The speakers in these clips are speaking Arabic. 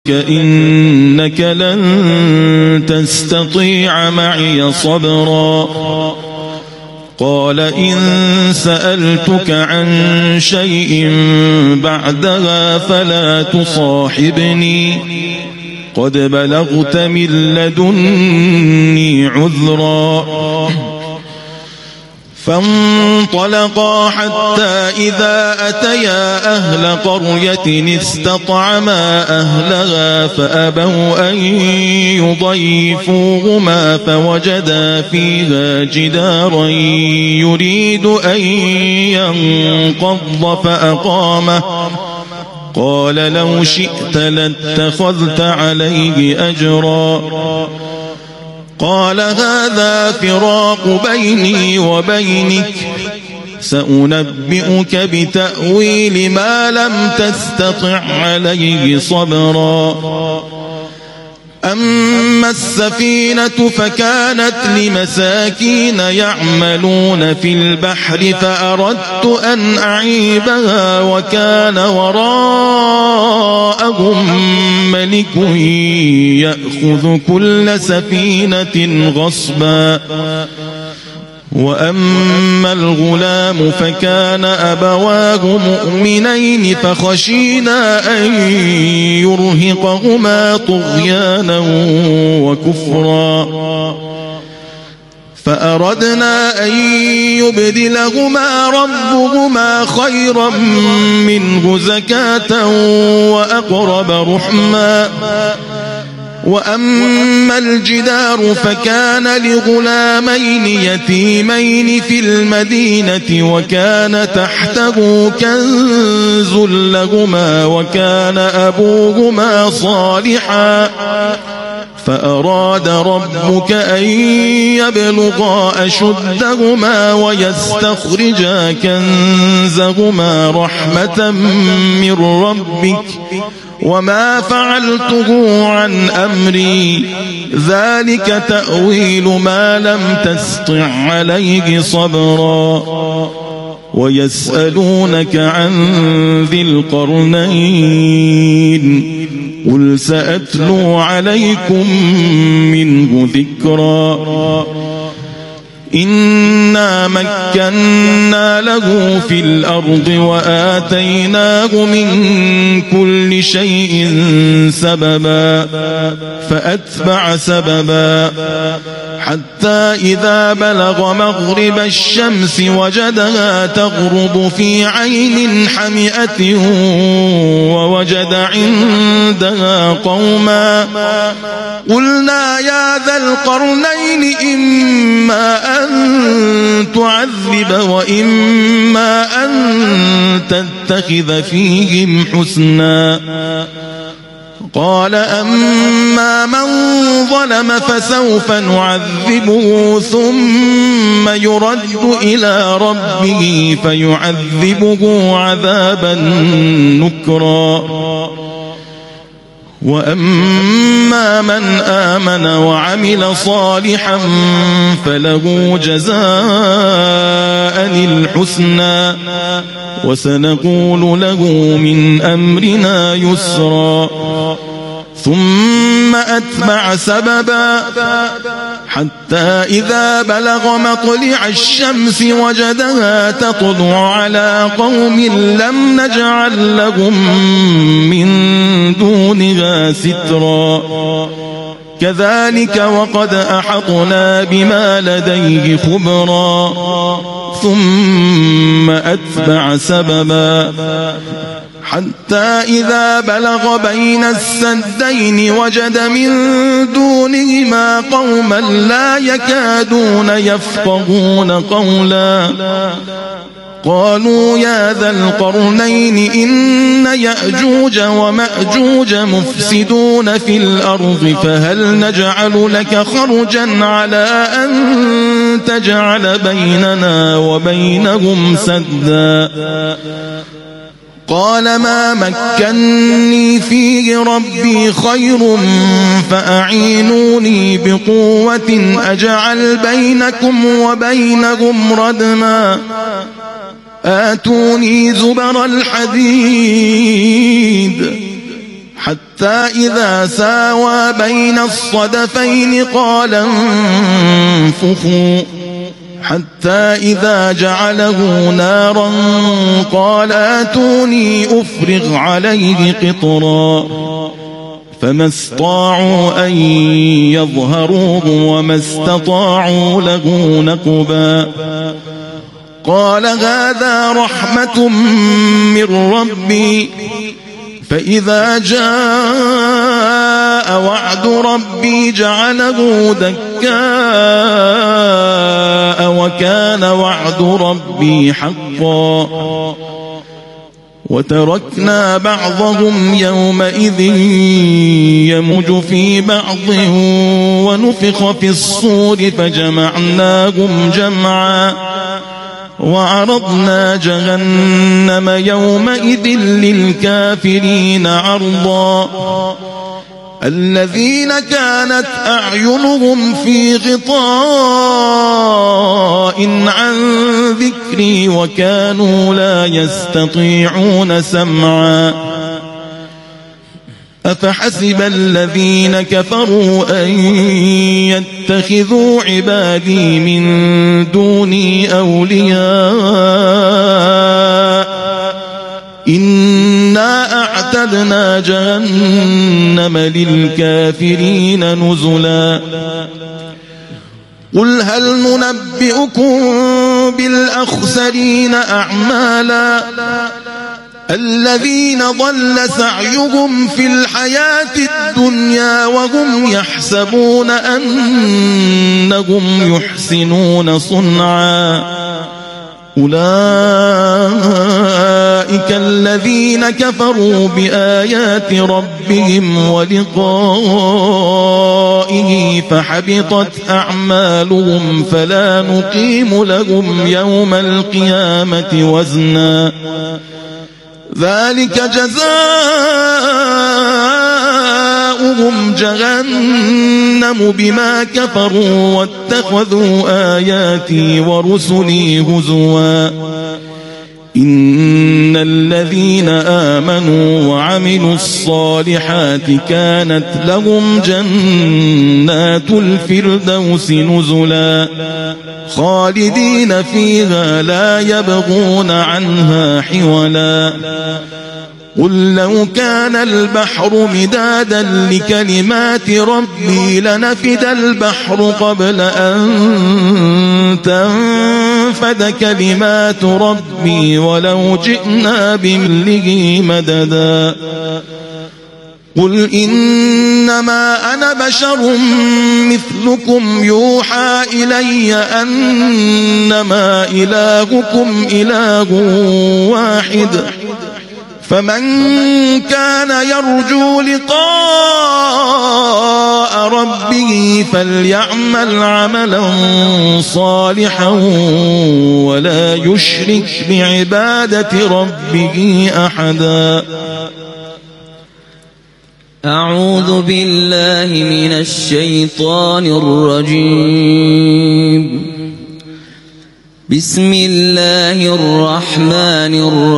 إنك لن تستطيع معي صبرا قال إن سألتك عن شيء بعدها فلا تصاحبني قد بلغت من لدني عذرا فانطلقا حتى إذا أتيا أهل قرية استطعما أهلها فأبوا أن يضيفوهما فوجدا فيها جدارا يريد أن ينقض فأقامه قال لو شئت لاتخذت عليه أجرا قال هذا فراق بيني وبينك سأنبئك بتأويل ما لم تستطع عليه صبرا أما السفينة فكانت لمساكين يعملون في البحر فأردت أن أعيبها وكان وراءهم ملك يأخذ كل سفينة غصبا وأما الغلام فكان أبواه مؤمنين فخشينا أن يرهقهما طغيانا وكفرا فأردنا أن يبدلهما ربهما خيرا منه زكاة وأقرب رحما وأما الجدار فكان لغلامين يتيمين في المدينة وكان تحته كنز لهما وكان أبوهما صالحا فأراد ربك أن يبلغا أشدهما ويستخرجا كنزهما رحمة من ربك وما فعلته عن أمري ذلك تأويل ما لم تستطع عليه صبرا ويسألونك عن ذي القرنين قل سأتلو عليكم منه ذكرا إنا مكنا له في الأرض وآتيناه من كل شيء سببا فأتبع سببا حتى إذا بلغ مغرب الشمس وجدها تغرب في عين حمئة ووجد عندها قوما قلنا يا ذا القرنين إما أن تعذب وإما أن تتخذ فيهم حسنا قال أما من ظلم فسوف نعذبه ثم يرد إلى ربه فيعذبه عذابا نكرا وأما من آمن وعمل صالحا فله جزاء الحسنى وسنقول له من أمرنا يسرا ثم أتبع سببا حتى إذا بلغ مطلع الشمس وجدها تطلع على قوم لم نجعل لهم من دونها سترا كذلك وقد أحطنا بما لديه خبرا ثم أتبع سببا حتى إذا بلغ بين السدين وجد من دونهما قوما لا يكادون يفقهون قولا قالوا يا ذا القرنين إن يأجوج ومأجوج مفسدون في الأرض فهل نجعل لك خرجا على أن تجعل بيننا وبينهم سدا قال ما مكني فيه ربي خير فأعينوني بقوة أجعل بينكم وبينهم ردما آتوني زبر الحديد حتى إذا ساوى بين الصدفين قال انفخوا حتى إذا جعله نارا قال آتوني أفرغ عليه قطرا فما استطاعوا أن يظهروه وما استطاعوا له نقبا قال هذا رحمة من ربي فإذا جاء وعد ربي جعله دكاء وكان وعد ربي حقا وتركنا بعضهم يومئذ يمج في بعض ونفخ في الصور فجمعناهم جمعا وعرضنا جهنم يومئذ للكافرين عرضا الذين كانت أعينهم في غطاء عن ذكري وكانوا لا يستطيعون سمعا أفحسب الذين كفروا أن يتخذوا عبادي من دوني أولياء إنا أعتدنا جهنم للكافرين نزلا قل هل ننبئكم بالأخسرين أعمالا الذين ضل سعيهم في الحياة الدنيا وهم يحسبون أنهم يحسنون صنعا أولئك الذين كفروا بآيات ربهم ولقائه فحبطت أعمالهم فلا نقيم لهم يوم القيامة وزنا ذلك جزاؤهم جهنم بما كفروا واتخذوا آياتي ورسلي هزوا إن الذين آمنوا وعملوا الصالحات كانت لهم جنات الفردوس نزلا خالدين فيها لا يبغون عنها حولا قل لو كان البحر مدادا لكلمات ربي لنفد البحر قبل أن تنفد كلمات ربي ولو جئنا بمثله مددا قل إنما أنا بشر مثلكم يوحى إلي أنما إلهكم إله واحد فمن كان يرجو لقاء ربه فليعمل عملا صالحا ولا يشرك بعبادة ربه أحدا أعوذ بالله من الشيطان الرجيم بسم الله الرحمن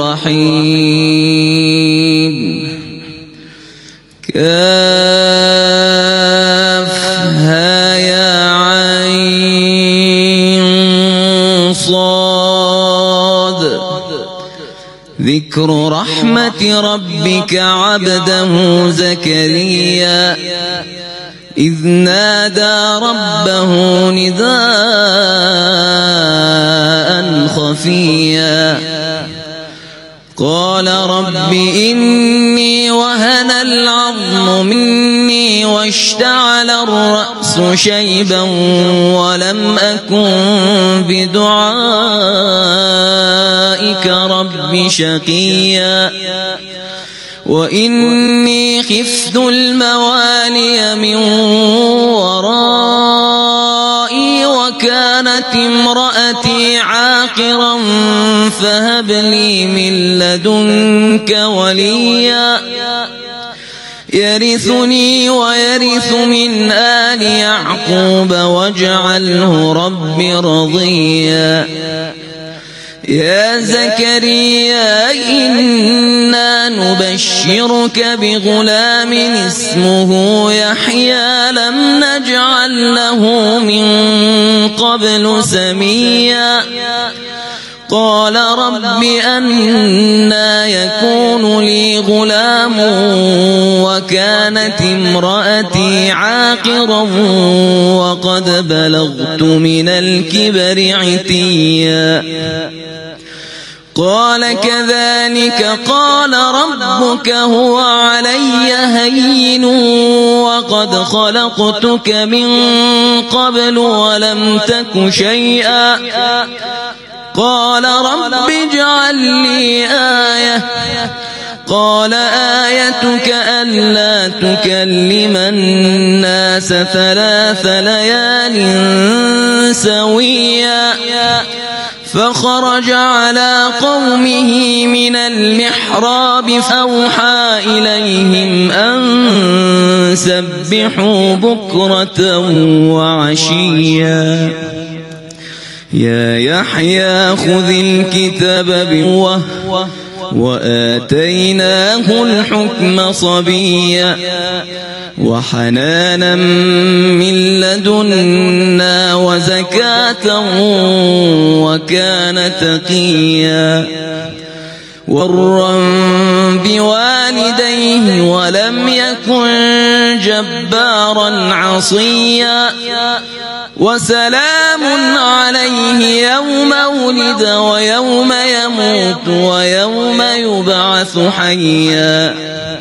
الرحيم كافها يا عين صاد ذكر رحمة ربك عبده زكريا إذ نادى ربه نداء خفيا قال رب إني وهن العظم مني واشتعل الرأس شيبا ولم أكن بدعائك رب شقيا وإني خفت الموالي من ورائي وكانت امرأتي عاقرا فهب لي من لدنك وليا يرثني ويرث من آل يعقوب واجعله رب رضيا يا زكريا إنا نبشرك بغلام اسمه يحيى لم نجعل له من قبل سميا قال رب أنى يكون لي غلام وكانت امرأتي عاقرا وقد بلغت من الكبر عتيا قال كذلك قال ربك هو علي هين وقد خلقتك من قبل ولم تك شيئا قال رب اجعل لي آية قال آيتك ألا تكلم الناس 3 ليال سويا فخرج على قومه من المحراب فأوحى إليهم أن سبحوا بكرة وعشيا يا يحيى خذ الكتاب بقوة وآتيناه الحكم صبيا وحنانا من لدنا وزكاة وكان تقيا وبرا بوالديه ولم يكن جبارا عصيا وسلام عليه يوم ولد ويوم يموت ويوم يبعث حيا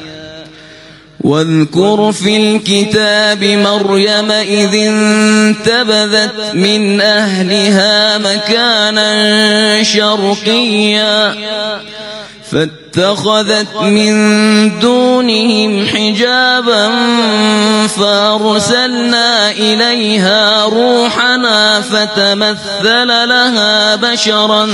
واذكر في الكتاب مريم إذ انتبذت من أهلها مكانا شرقيا فاتخذت من دونهم حجابا فأرسلنا إليها روحنا فتمثل لها بشرا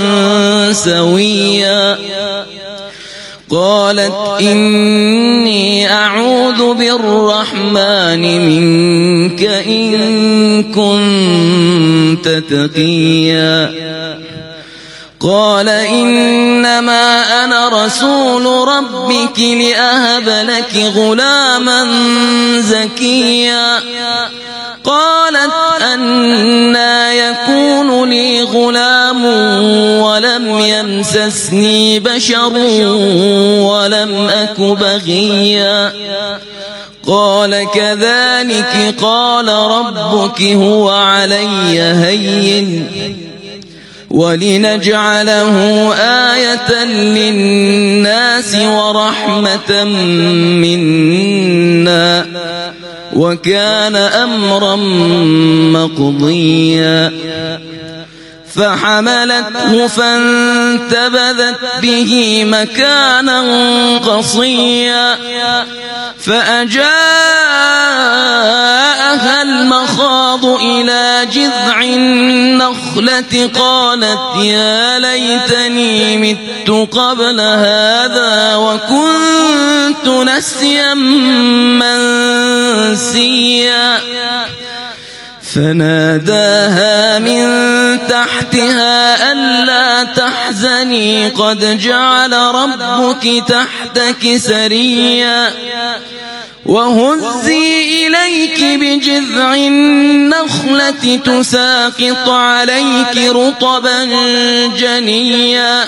سويا قالت إني أعوذ بالرحمن منك إن كنت تقيا قال إنما أنا رسول ربك لأهب لك غلاما زكيا قالت أنى يكون لي غلام ولم يمسسني بشر ولم أك بغيا قال كذلك قال ربك هو علي هين ولنجعله آية للناس ورحمة منا وكان أمرا مقضيا فحملته فانتبذت به مكانا قصيا فأجاءها المخاض إلى جذع النخلة قالت يا ليتني مت قبل هذا وكنت نسيا منسيا فناداها من تحتها ألا تحزني قد جعل ربك تحتك سريا وهزي إليك بجذع النخلة تساقط عليك رطبا جنيا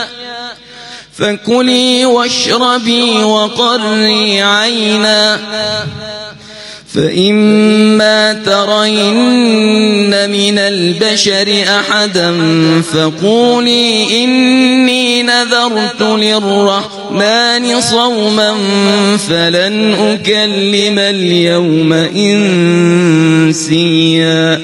فكلي واشربي وقري عينا فإما ترين من البشر أحدا فقولي إني نذرت للرحمن صوما فلن أكلم اليوم إنسيا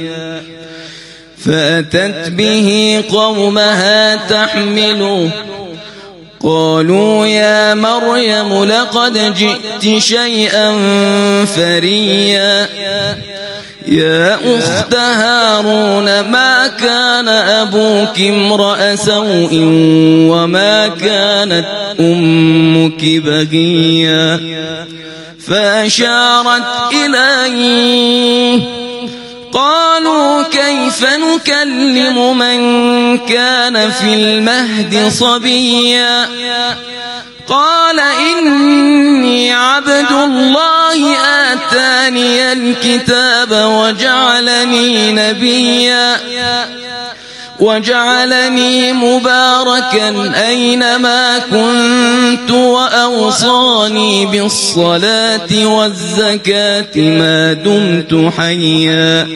فأتت به قومها تحمله قالوا يا مريم لقد جئت شيئا فريا يا أخت هارون ما كان أبوك امرأ سوء وما كانت أمك بغيا فأشارت إليه قالوا كيف نكلم من كان في المهد صبيا قال إني عبد الله آتاني الكتاب وجعلني نبيا وجعلني مباركا أينما كنت وأوصاني بالصلاة والزكاة ما دمت حيا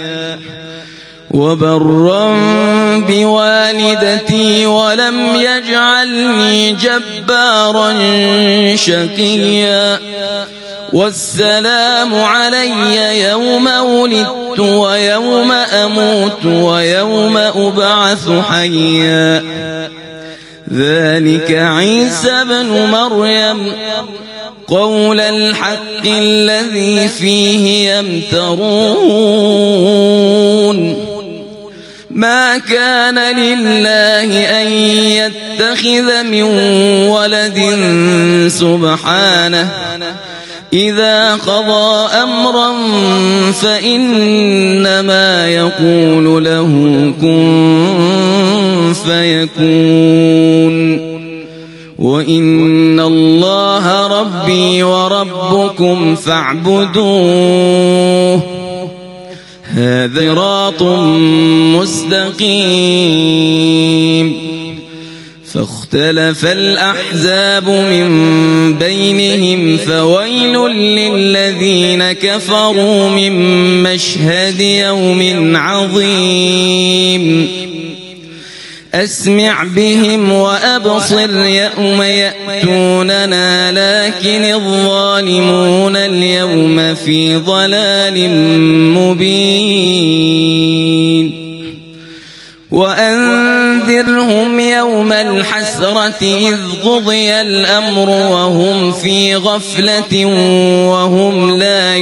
وبرا بوالدتي ولم يجعلني جبارا شقيا والسلام علي يوم ولدت ويوم أموت ويوم أبعث حيا ذلك عيسى بن مريم قول الحق الذي فيه يمترون ما كان لله أن يتخذ من ولد سبحانه إذا قضى أمرا فإنما يقول له كن فيكون وإن الله ربي وربكم فاعبدوه هذا صراط مستقيم فاختلف الأحزاب من بينهم فويل للذين كفروا من مشهد يوم عظيم أسمع بهم وأبصر يوم يأتوننا لكن الظالمون اليوم في ضلال مبين وأنذرهم يوم الحسرة إذ قضي الأمر وهم في غفلة وهم لا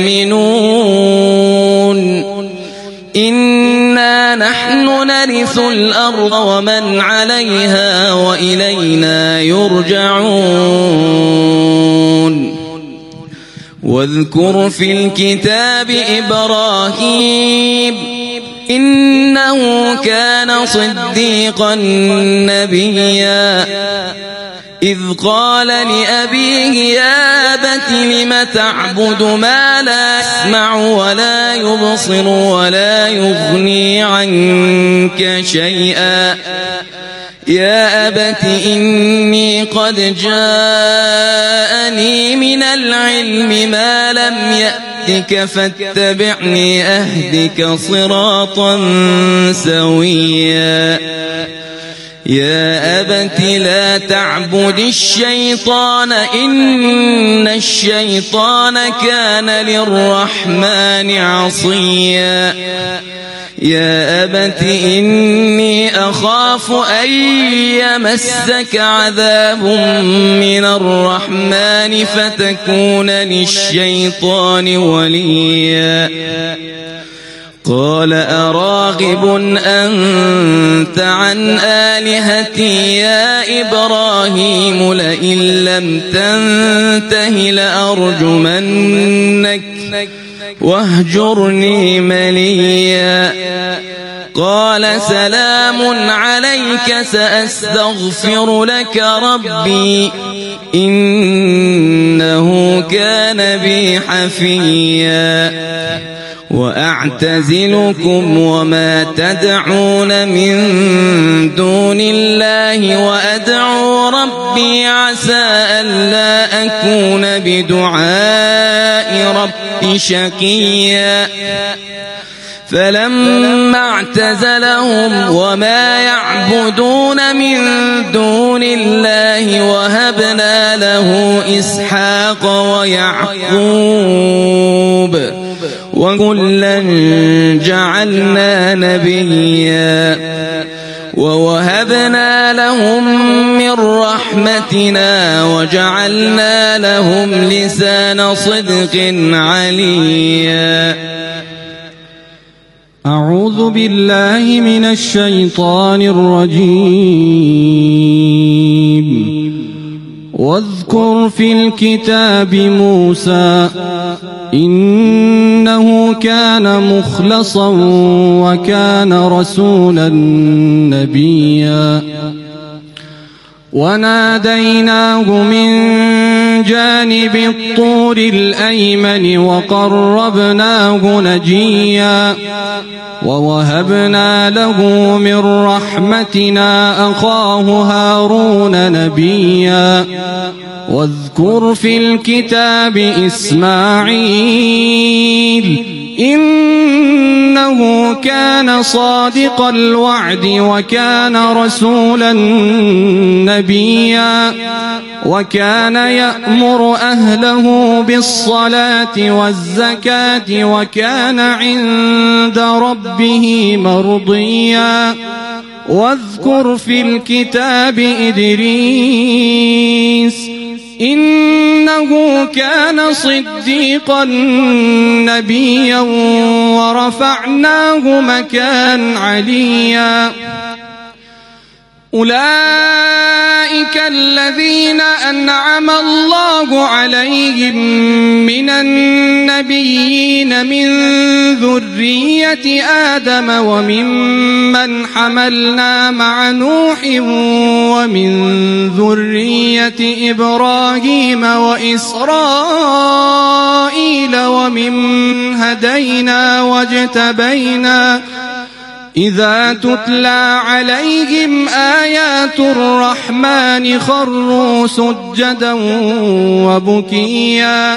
يؤمنون إنا نحن نرث الأرض ومن عليها وإلينا يرجعون واذكر في الكتاب إبراهيم إنه كان صديقا نبيا إذ قال لأبيه يا أبت لم تعبد ما لا يسمع ولا يبصر ولا يغني عنك شيئا يا أبت إني قد جاءني من العلم ما لم يأتك فاتبعني أهدك صراطا سويا يا أبت لا تعبد الشيطان إن الشيطان كان للرحمن عصيا يا أبت إني أخاف أن يمسك عذاب من الرحمن فتكون للشيطان وليا قال أراغب أنت عن آلهتي يا إبراهيم لئن لم تنته لأرجمنك واهجرني مليا قال سلام عليك سأستغفر لك ربي إنه كان بي حفيا وأعتزلكم وما تدعون من دون الله وأدعو ربي عسى ألا أكون بدعاء ربي شقيا فلما اعتزلهم وما يعبدون من دون الله وهبنا له إسحاق ويعقوب وكلا جعلنا نبيا ووهبنا لهم من رحمتنا وجعلنا لهم لسان صدق عليا أعوذ بالله من الشيطان الرجيم واذكر في الكتاب موسى إنه كان مخلصا وكان رسولا نبيا وناديناه من جانب الطور الأيمن وقربناه نجيا ووهبنا له من رحمتنا أخاه هارون نبيا واذكر في الكتاب إسماعيل إنه كان صادق الوعد وكان رسولا نبيا وكان يأمر أهله بالصلاة والزكاة وكان عند ربه مرضيا واذكر في الكتاب إدريس إنه كان صديقا نبيا ورفعناه مكانا عليا أولئك الذين أنعم الله عليهم من النبيين من ذرية آدم وممن حملنا مع نوح ومن ذرية إبراهيم وإسرائيل وممن هدينا واجتبينا إذا تتلى عليهم آيات الرحمن خروا سجدا وبكيا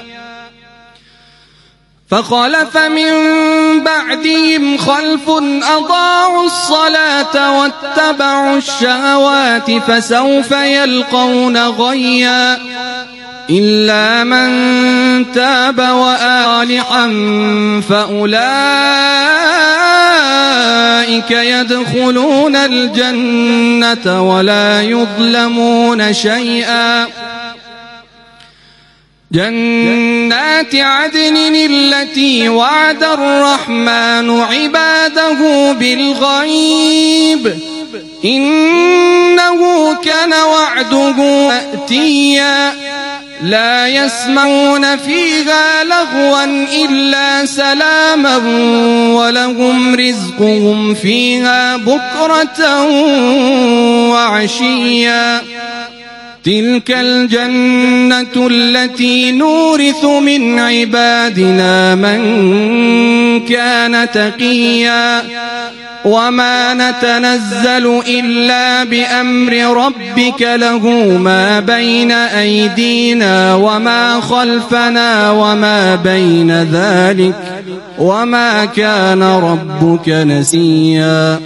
فخلف من بعدهم خلف أضاعوا الصلاة واتبعوا الشهوات فسوف يلقون غيا إلا من تاب وآلحا فأولئك يدخلون الجنة ولا يظلمون شيئا جنات عدن التي وعد الرحمن عباده بالغيب إنه كان وعده مأتيا لا يسمعون فيها لغوا إلا سلاما ولهم رزقهم فيها بكرة وعشيا تلك الجنة التي نورث من عبادنا من كان تقيا وما نتنزل إلا بأمر ربك له ما بين أيدينا وما خلفنا وما بين ذلك وما كان ربك نسيا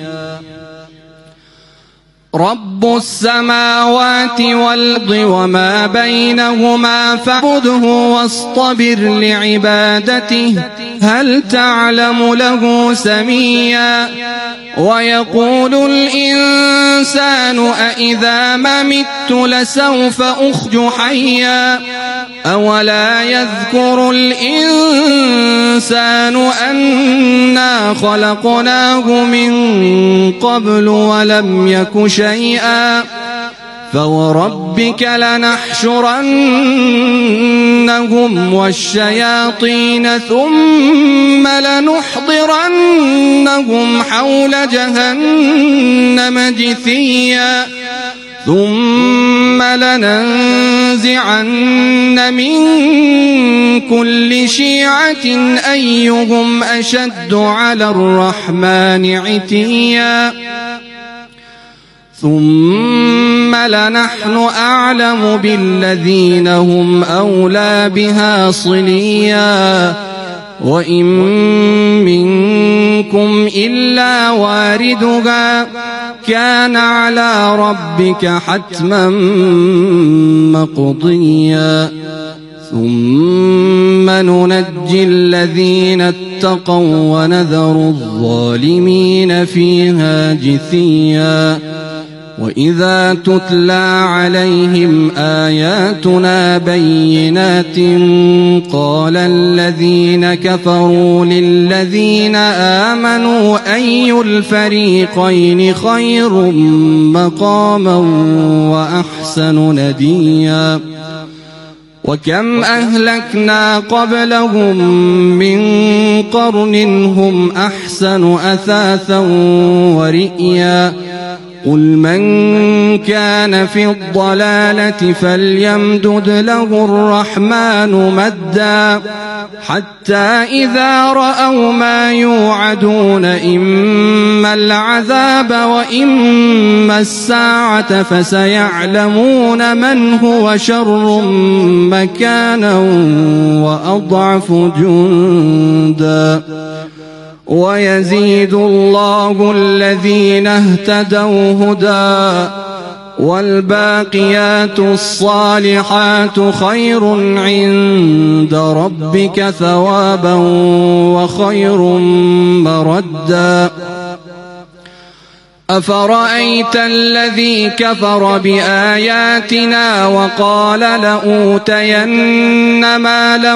رب السماوات والأرض وما بينهما فاعبده واصطبر لعبادته هل تعلم له سميا ويقول الإنسان أإذا ما مت لسوف أخرج حيا أولا يذكر الإنسان أنا خلقناه من قبل ولم يك شيئا فوربك لنحشرنهم والشياطين ثم لنحضرنهم حول جهنم جثيا ثم لننزعن من كل شيعة أيهم أشد على الرحمن عتيا ثم لنحن أعلم بالذين هم أولى بها صليا وإن منكم إلا واردها كان على ربك حتما مقضيا ثم ننجي الذين اتقوا ونذر الظالمين فيها جثيا وإذا تتلى عليهم آياتنا بينات قال الذين كفروا للذين آمنوا أي الفريقين خير مقاما وأحسن نديا وكم أهلكنا قبلهم من قرن هم أحسن أثاثا ورئيا قل من كان في الضلالة فليمدد له الرحمن مدا حتى إذا رأوا ما يوعدون إما العذاب وإما الساعة فسيعلمون من هو شر مكانا وأضعف جندا ويزيد الله الذين اهتدوا هدى والباقيات الصالحات خير عند ربك ثوابا وخير مردا أفرأيت الذي كفر بآياتنا وقال لأوتين مالا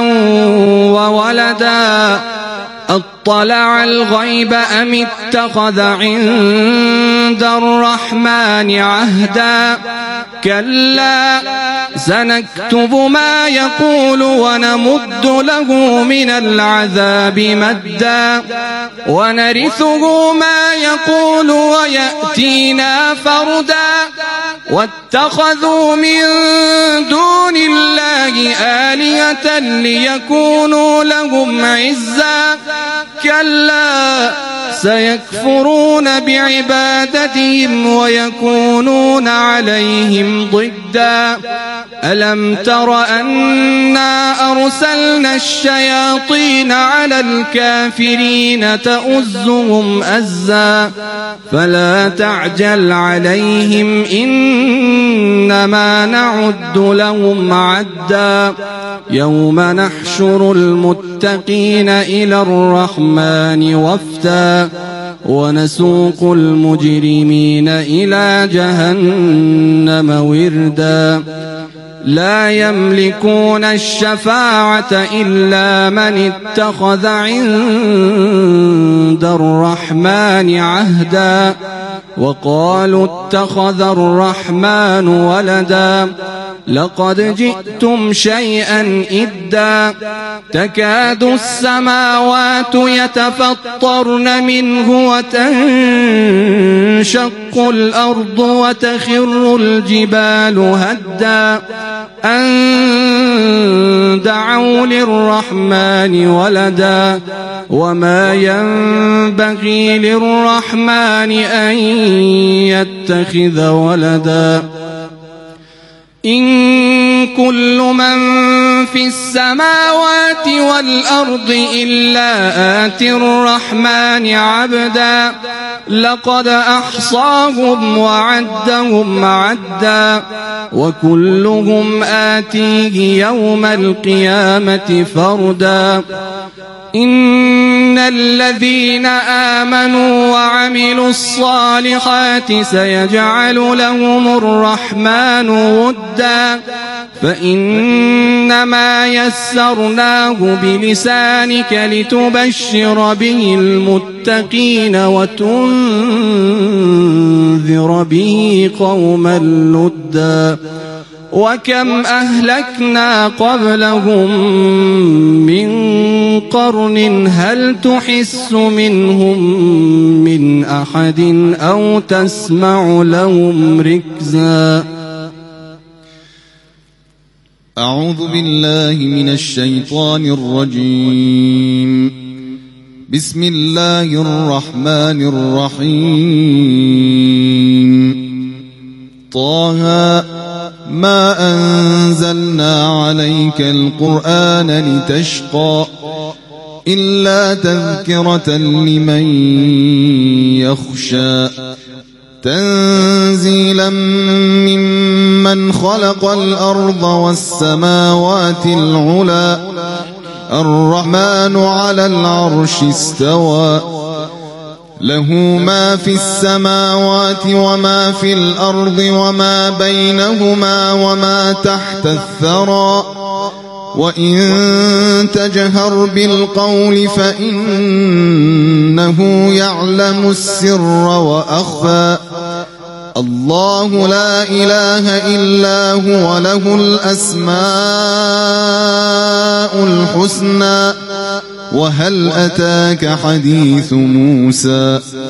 وولدا أطلع الغيب أم اتخذ عند الرحمن عهدا كلا سنكتب ما يقول ونمد له من العذاب مدا ونرثه ما يقول ويأتينا فردا واتخذوا من دون الله آلهة ليكونوا لهم عزا كلا سيكفرون بعبادتهم ويكونون عليهم ضدا ألم تر أنا أرسلنا الشياطين على الكافرين تؤزهم أزا فلا تعجل عليهم إنما نعد لهم عدا يوم نحشر المتقين إلى الرحمن وفدا ونسوق المجرمين إلى جهنم وردا لا يملكون الشفاعة إلا من اتخذ عند الرحمن عهدا وقالوا اتخذ الرحمن ولدا لقد جئتم شيئا إدا تكاد السماوات يتفطرن منه وتنشق الأرض وتخر الجبال هدا أن دعوا للرحمن ولدا وما ينبغي للرحمن أن يتخذ ولدا إن كل من في السماوات والأرض إلا آتي الرحمن عبدا لقد أحصاهم وعدهم عدا وكلهم آتيه يوم القيامة فردا إن الذين آمنوا وعملوا الصالحات سيجعل لهم الرحمن ودا فإنما يسرناه بلسانك لتبشر به المتقين وتنذر به قوما لدا وكم أهلكنا قبلهم من قرن هل تحس منهم من أحد أو تسمع لهم ركزا أعوذ بالله من الشيطان الرجيم بسم الله الرحمن الرحيم طه ما أنزلنا عليك القرآن لتشقى إلا تذكرة لمن يخشى تنزيلا ممن خلق الأرض والسماوات العلى الرحمن على العرش استوى له ما في السماوات وما في الأرض وما بينهما وما تحت الثرى وإن تجهر بالقول فإنه يعلم السر وأخفى الله لا إله إلا هو له الأسماء الحسنى وهل أتاك حديث موسى